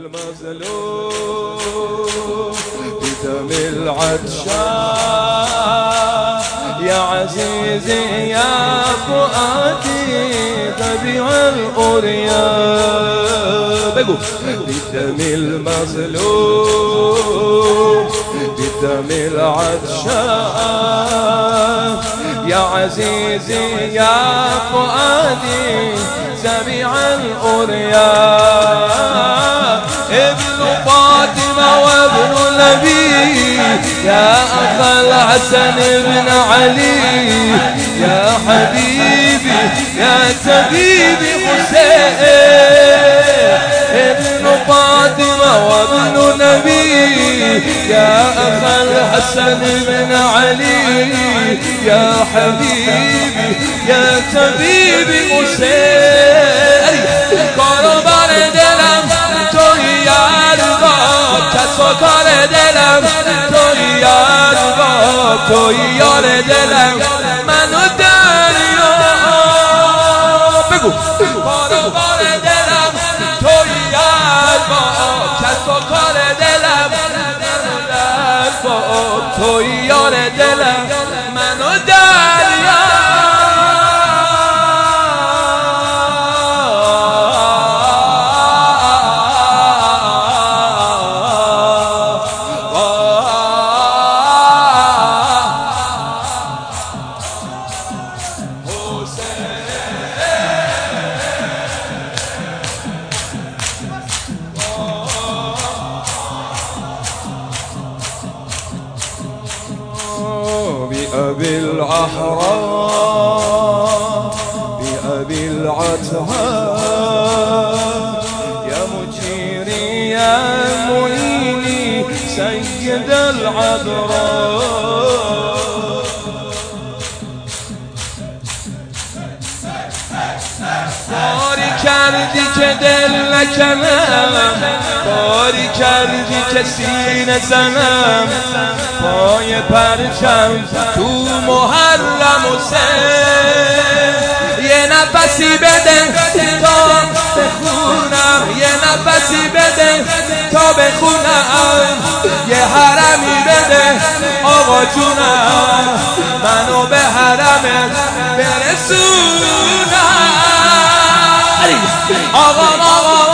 المظلوم بدم العطشان يا عزيزي يا فؤادي طبيع الأريان بدم المظلوم بدم العطشان يا عزيزي يا فؤادي سميع الأريان ابن فاطمة وابن النبي يا أخا الحسن بن علي يا حبيبي يا طبيبي حسين ابن فاطمة وابن النبي يا أخا الحسن بن علي يا حبيبي يا طبيبي حسين کاروبار دلم توی یار با کس و کار دلم توی یار با توی یار دلم منو دریا بگو کاروبار دلم توی یار با کس و کار دلم با توی یار دلم منو دریا بأبي الأحرار بأبي العطهار يا مجيري يا معيني سيد العذراء باری کردی که دل نکنم باری کردی که سینه زنم پای پرچم تو محرم حسین یه نفسی بده تا بخونم یه نفسی بده تا بخونم یه حرمی بده آقا جونم منو به حرمت برسونم آقا